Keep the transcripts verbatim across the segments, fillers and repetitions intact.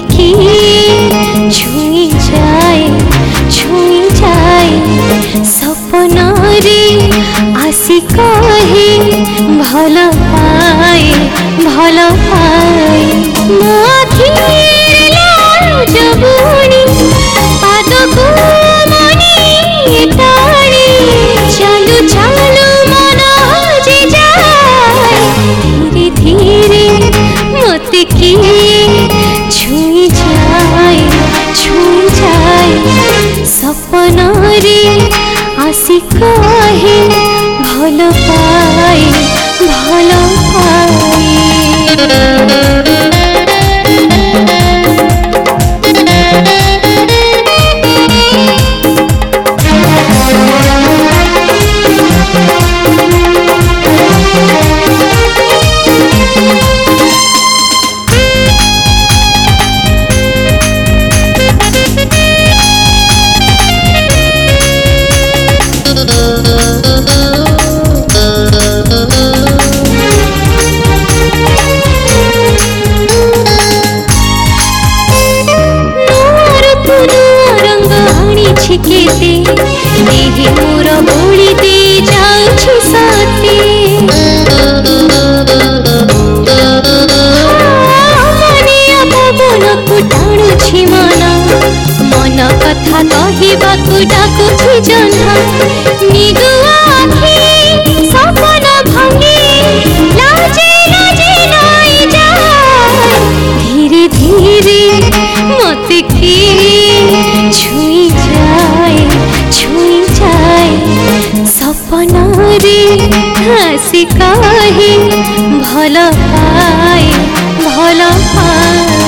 की छुई जाए छुई जाए सपना रे आसी कहे भल पाए भल पाए मो आखिरे जबुनी पाद को मनी टाणी चालू चालू मन हजे जाए धीरे धीरे मत की छुई जाए छुई जाए सपना रे आसी कहे भल पाए भल पाए। देहे मोर बोली दे जाउछि साथी मनिया पवन को टाणुछि मन मन कथा कहबाकू डाकुछि जन्हा निदुआ आखि सपन भांगी लाजे लाजे नाई जाए धीरे धीरे मत की छुई जाए छुई जाए सपना रे हसी कहे भल पाए भल पाए।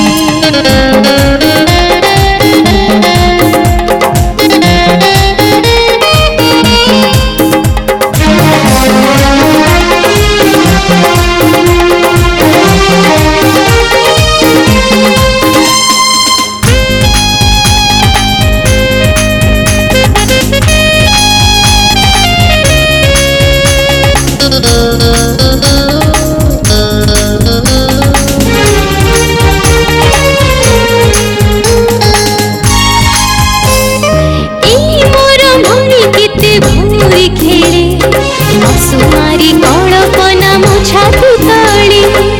सुमारी कल्पना मो छाती तले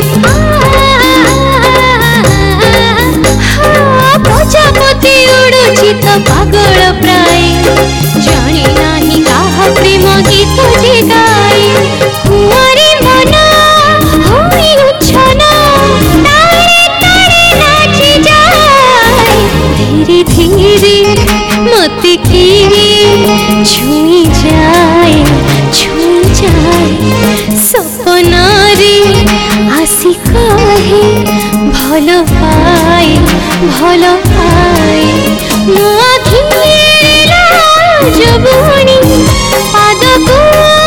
प्रजापति उड़ुछि तो पागल प्राय जानी नाही काहा प्रेम गीत जे गाए कुंवारी मन होई उछना तारे तारे नाची जाए धीरे धीरे मत की छुई जाए छुई जाए सपना रे आसी कहे भल पाए भल पाए मो आखिरे जबुनी पाद को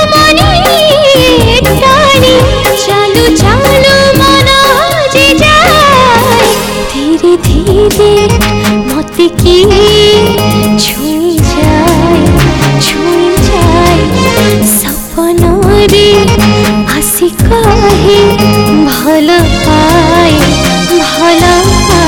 मनी टाणी चालू चालू मन हजे जाए धीरे धीरे मत की छुई जाए छुई जाए सपना रे आसी कहे भल पाए भल पाए।